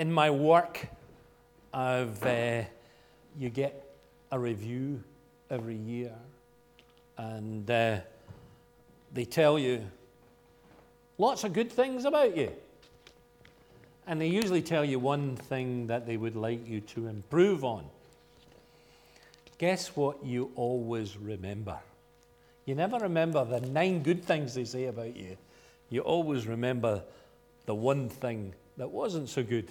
In my work, you get a review every year, and they tell you lots of good things about you. And they usually tell you one thing that they would like you to improve on. Guess what you always remember? You never remember the 9 good things they say about you. You always remember the one thing that wasn't so good.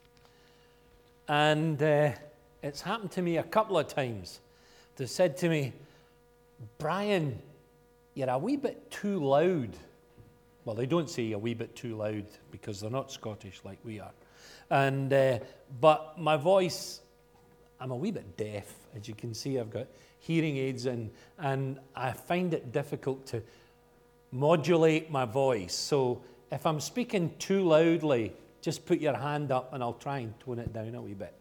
And it's happened to me a couple of times. They said to me, Brian, you're a wee bit too loud. Well, they don't say a wee bit too loud because they're not Scottish like we are. And but my voice, I'm a wee bit deaf. As you can see, I've got hearing aids in, and I find it difficult to modulate my voice. So if I'm speaking too loudly, just put your hand up and I'll try and tone it down a wee bit.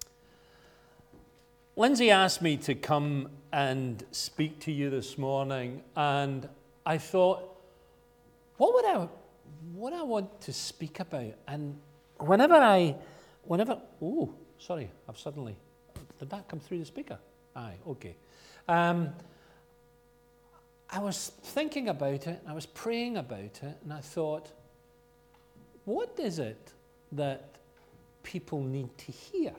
Lindsay asked me to come and speak to you this morning, and I thought, what would I want to speak about? And oh, sorry, did that come through the speaker? Aye, okay. I was thinking about it, I was praying about it, and I thought, what is it that people need to hear?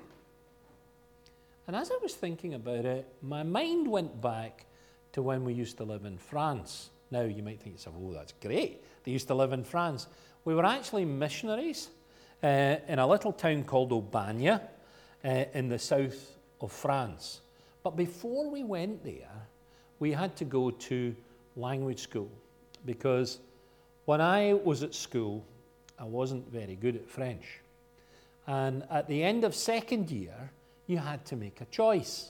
And as I was thinking about it, my mind went back to when we used to live in France. Now, you might think, oh, that's great. They used to live in France. We were actually missionaries in a little town called Aubagne in the south of France. But before we went there, we had to go to language school because when I was at school, I wasn't very good at French. And at the end of second year, you had to make a choice.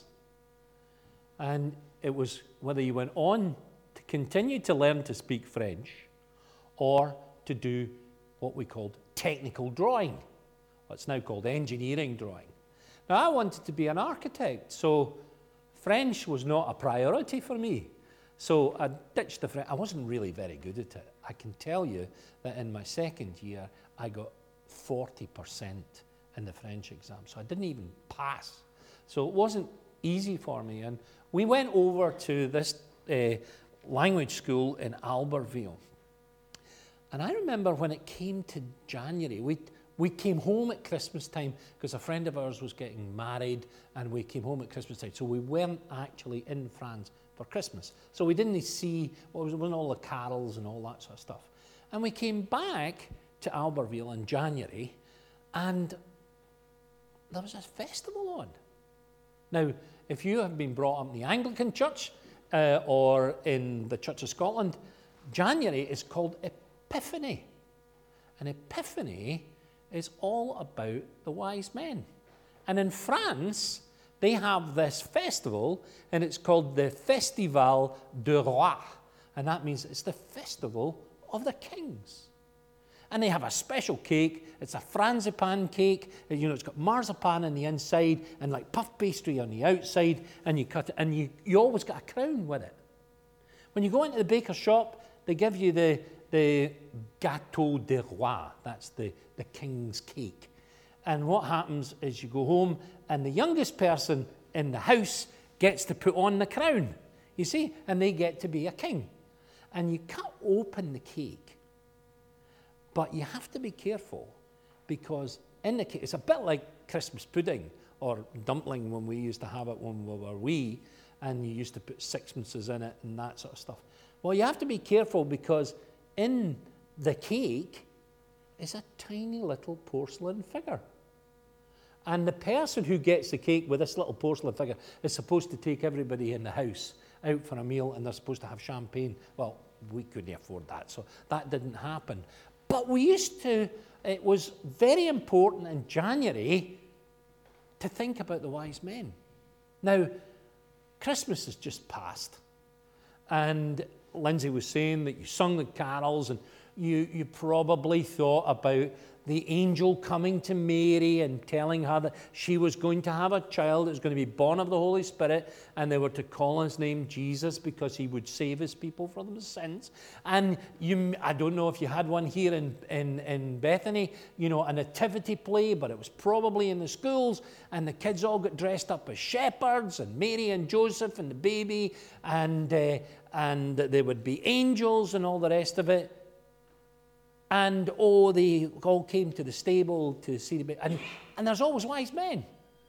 And it was whether you went on to continue to learn to speak French or to do what we called technical drawing, what's now called engineering drawing. Now, I wanted to be an architect, so French was not a priority for me. So I ditched the French. I wasn't really very good at it. I can tell you that in my second year, I got 40% in the French exam, so I didn't even pass. So it wasn't easy for me. And we went over to this language school in Albertville. And I remember when it came to January, we came home at Christmas time because a friend of ours was getting married, and we came home at Christmas time. So we weren't actually in France for Christmas. So we didn't see what was all the carols and all that sort of stuff. And we came back to Albertville in January, and there was a festival on. Now, if you have been brought up in the Anglican Church or in the Church of Scotland, January is called Epiphany. And Epiphany is all about the wise men. And in France, they have this festival, and it's called the Festival de Roi. And that means it's the festival of the kings. And they have a special cake. It's a frangipan cake. You know, it's got marzipan on the inside and like puff pastry on the outside. And you cut it, and you always get a crown with it. When you go into the baker's shop, they give you the gâteau de roi. That's the king's cake. And what happens is you go home, and the youngest person in the house gets to put on the crown. You see? And they get to be a king. And you cut open the cake. But you have to be careful because in the cake, it's a bit like Christmas pudding or dumpling when we used to have it when we were wee, and you used to put sixpences in it and that sort of stuff. Well, you have to be careful because in the cake is a tiny little porcelain figure. And the person who gets the cake with this little porcelain figure is supposed to take everybody in the house out for a meal, and they're supposed to have champagne. Well, we couldn't afford that, so that didn't happen. But we used to, it was very important in January to think about the wise men. Now, Christmas has just passed. And Lindsay was saying that you sung the carols, and you probably thought about the angel coming to Mary and telling her that she was going to have a child that was going to be born of the Holy Spirit, and they were to call his name Jesus because he would save his people from their sins. And I don't know if you had one here in Bethany, a nativity play, but it was probably in the schools, and the kids all got dressed up as shepherds, and Mary and Joseph and the baby, and there would be angels and all the rest of it. And they all came to the stable to see the baby. And there's always wise men.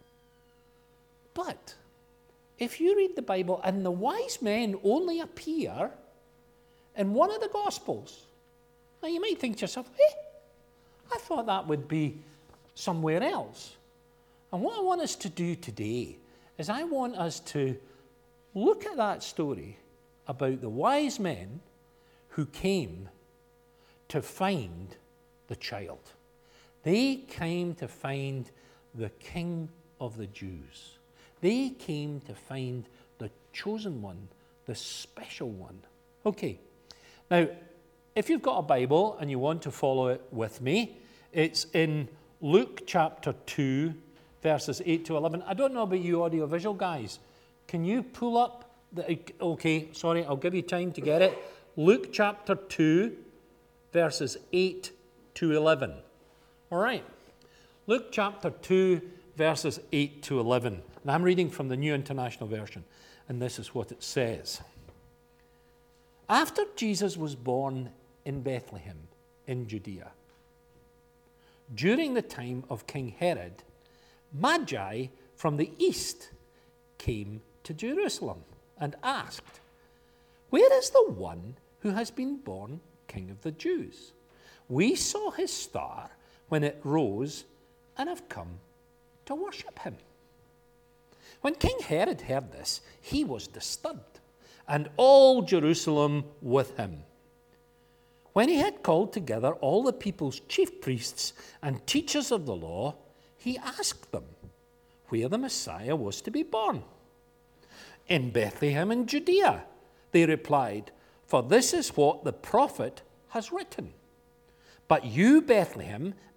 But if you read the Bible, and the wise men only appear in one of the Gospels, now you might think to yourself, I thought that would be somewhere else. And what I want us to do today is I want us to look at that story about the wise men who came to find the child. They came to find the King of the Jews. They came to find the chosen one, the special one. Okay, now, if you've got a Bible and you want to follow it with me, it's in Luke chapter 2, verses 8 to 11. I don't know about you audiovisual guys. Can you pull up okay, sorry, I'll give you time to get it. Luke chapter 2, verses 8 to 11. All right. Luke chapter 2, verses 8 to 11. And I'm reading from the New International Version. And this is what it says. After Jesus was born in Bethlehem in Judea, during the time of King Herod, Magi from the east came to Jerusalem and asked, "Where is the one who has been born King of the Jews? We saw his star when it rose and have come to worship him." When King Herod heard this, he was disturbed, and all Jerusalem with him. When he had called together all the people's chief priests and teachers of the law, he asked them where the Messiah was to be born. "In Bethlehem in Judea," they replied, "for this is what the prophet has written. But you, Bethlehem,